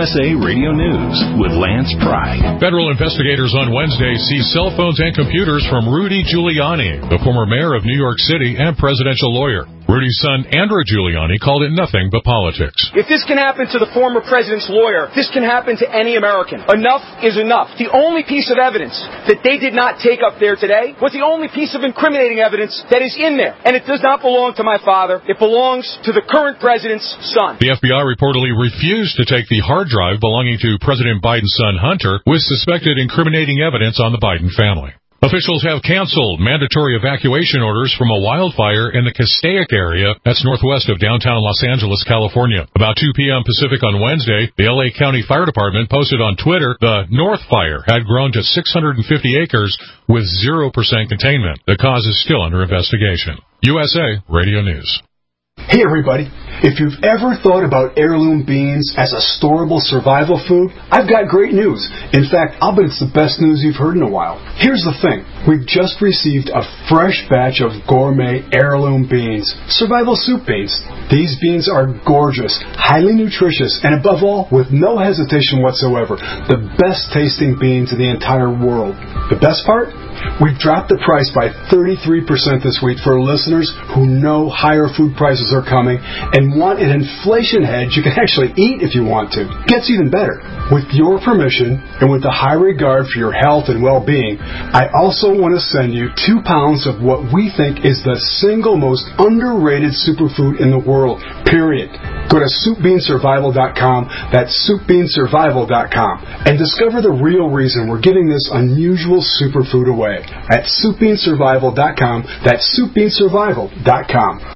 USA Radio News with Lance Pry. Federal investigators on Wednesday seized cell phones and computers from Rudy Giuliani, the former mayor of New York City and presidential lawyer. Rudy's son, Andrew Giuliani, called it nothing but politics. If this can happen to the former president's lawyer, this can happen to any American. Enough is enough. The only piece of evidence that they did not take up there today was the only piece of incriminating evidence that is in there. And it does not belong to my father. It belongs to the current president's son. The FBI reportedly refused to take the hard drive belonging to President Biden's son, Hunter, with suspected incriminating evidence on the Biden family. Officials have canceled mandatory evacuation orders from a wildfire in the Castaic area, that's northwest of downtown Los Angeles, California. About 2 p.m. Pacific on Wednesday, the L.A. County Fire Department posted on Twitter the North Fire had grown to 650 acres with 0% containment. The cause is still under investigation. USA Radio News. Hey everybody, if you've ever thought about heirloom beans as a storable survival food, I've got great news. In fact, I'll bet it's the best news you've heard in a while. Here's the thing. We've just received a fresh batch of gourmet heirloom beans, survival soup beans. These beans are gorgeous, highly nutritious, and above all, with no hesitation whatsoever, the best tasting beans in the entire world. The best part? We've dropped the price by 33% this week for listeners who know higher food prices are coming and want an inflation hedge you can actually eat if you want to. Gets even better. With your permission and with the high regard for your health and well-being, I also want to send you 2 pounds of what we think is the single most underrated superfood in the world, period. Go to SoupBeanSurvival.com, that's SoupBeanSurvival.com, and discover the real reason we're giving this unusual superfood away at SoupBeanSurvival.com, that's SoupBeanSurvival.com.